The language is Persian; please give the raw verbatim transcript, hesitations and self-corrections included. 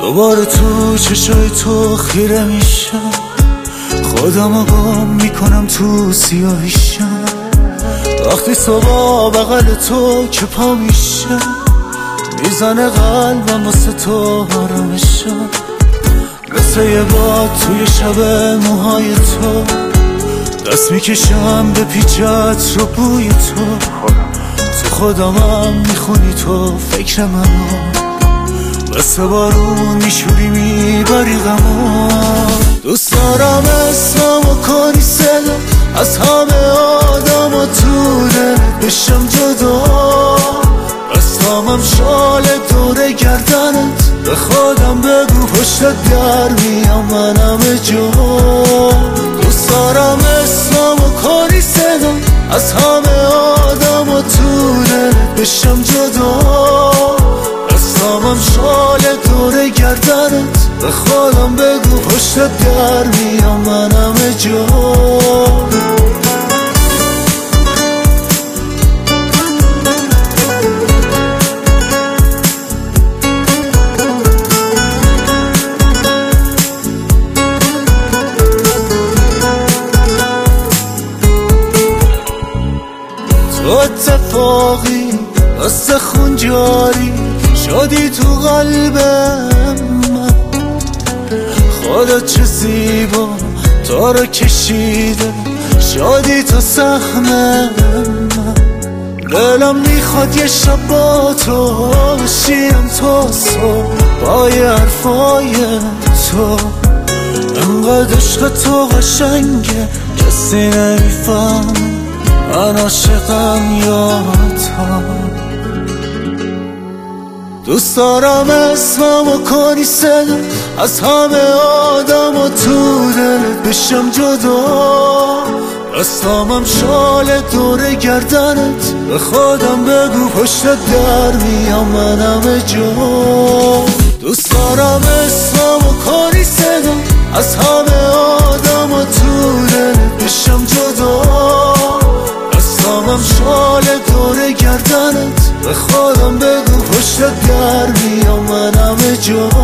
دوباره تو چشای تو خیره میشم، خودمو گم میکنم تو سیاهیشم. وقتی صبح بغل تو که پا میشم، میزنه قلبم واسه تو آرامشم. مثل یه باد توی شب موهای تو، دست میکشم به پیچت رو بوی تو. تو خودمم میخونی تو فکر منو، مثل بارون میشوری میبری غمو. دوست دارم اسممو کنی صدا از همه آدم و تو دلت بشم جدا. بستامم شال دور گردنت، به خودم بگو پشتت در میام من همه جا. دوست دارم اسممو کنی صدا از همه آدم و تو دلت بشم جدا. بستامم شال دور گردنت، به خودم بگو پشتت در میام من همه جا. تو اتفاقی دست خون جاری شدی تو قلبم من. خودت چه زیبا تو رو کشیده شدی تو سهم من. دلم میخواد یه شب با تو بشیم تا صبح با یه حرفای تو. انقدر عشق تو قشنگه کسی نمیفهم من عاشقم یا تو. دوست دارم اسممو کنی صدا از همه آدم و تو دلت بشم جدا. بستامم شال دور گردنت، به خودم بگو پشتت در میام من همه جا. دوست دارم اسممو کنی صدا از همه آدم و تو دلت بشم جدا. بستامم شال دور گردنت، به خودم بگو پشتت در میام من همه جا.